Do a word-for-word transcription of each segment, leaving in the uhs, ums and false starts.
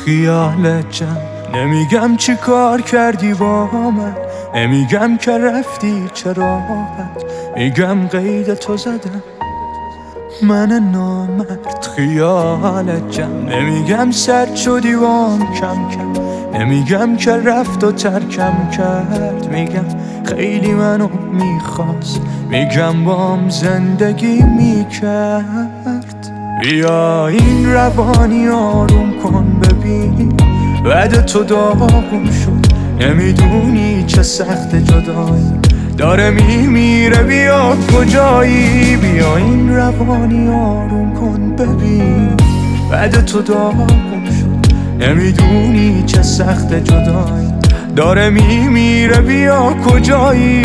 خیالت جمع نمیگم چی کار کردی با من، نمیگم که رفتی چرا راحت، میگم قید تو زدم من نامرد. خیالت جمع نمیگم سرد شدی وام کم کم، نمیگم که رفت و ترکم کرد، میگم خیلی منو میخواست، میگم بام زندگی میکرد. بیا این روانی آروم کن ببین بعد تو داغم شد، نمیدونی چه سخت جدایی داره میمیره، بیا کجایی. بیا این روانی آروم کن ببین بعد تو داغم شد، نمیدونی چه سخت جدایی داره میمیره، بیا کجایی.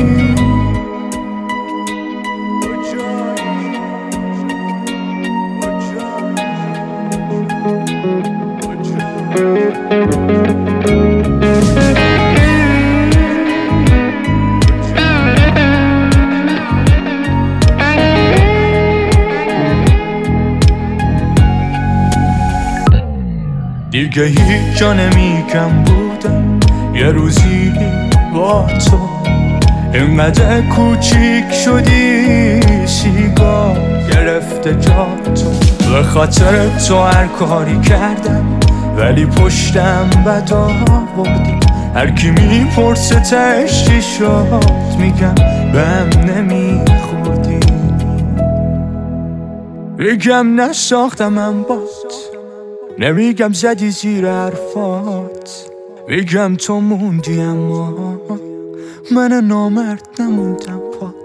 دیگه هیچ جا نمیگم بودم یه روزی با تو، اینقدر کوچیک شدی سیگار گرفته جا تو. به خاطر تو هر کاری کردم ولی پشتم بدا بردی، هر کی میپرسه تهش چی شد میگم بهم نمیخوردی. میگم نساختمم بات، نمیگم زدی زیر حرفات، میگم تو موندی اما من نامرد نموندم پات.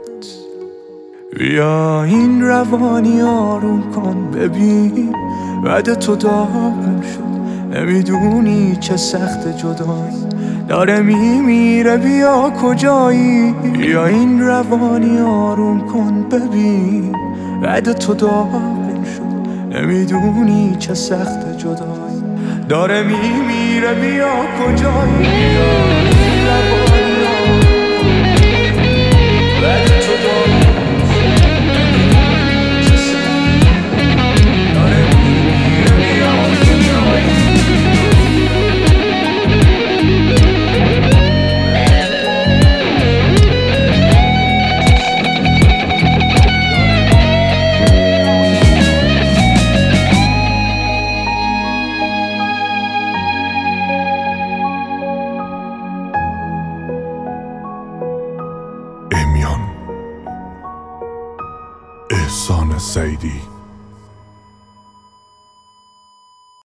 بیا این روانی آروم کن ببین بعد تو داغم شد، نمیدونی چه سخت جدایی داره میمیره، بیا کجایی. بیا این روانی آروم کن ببین بعد تو داغم شد، نمیدونی چه سخت جدایی داره میمیره، بیا کجایی. بیا این روانی آروم کن بعد تو داغم احسان سیدی.